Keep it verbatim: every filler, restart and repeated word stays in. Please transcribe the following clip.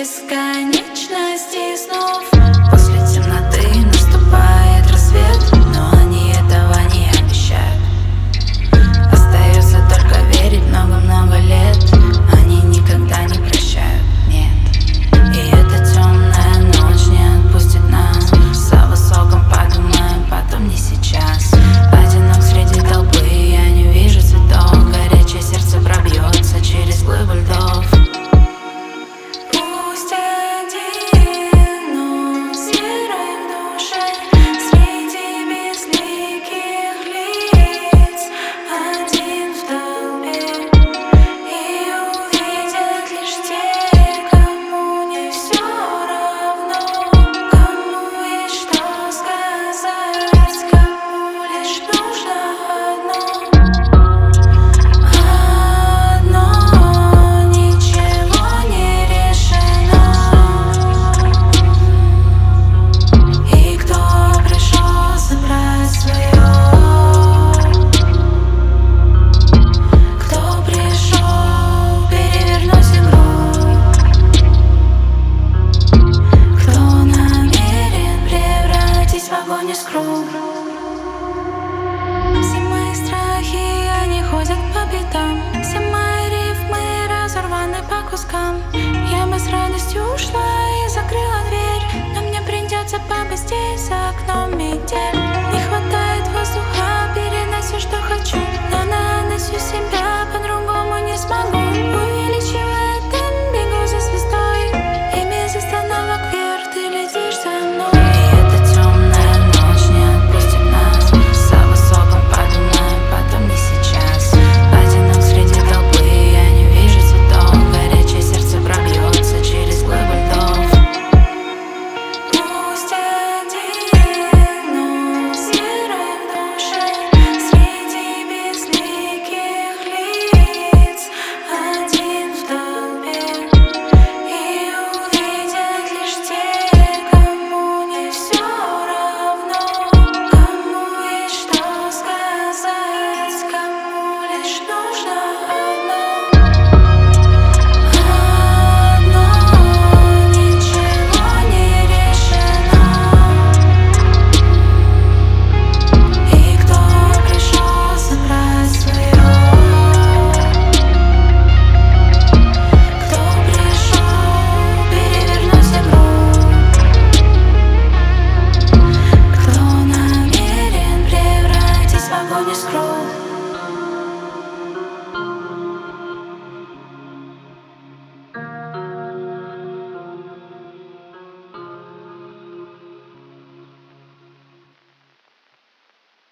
бесконечности снов. После темноты наступает рассвет, но они этого не обещают. Остается только верить много-много лет. Они никогда не прощают, нет. И эта темная ночь не отпустит нас. За высоком подумаем, потом не сейчас. Одинок среди толпы, я не вижу цветов. Горячее сердце пробьется через глыбы льдов. Все мои страхи, они ходят по пятам. Все мои рифмы разорваны по кускам. Я бы с радостью ушла и закрыла дверь, но мне придется побыть здесь, за окном метель. Не хватает воздуха, передать все, что хочу.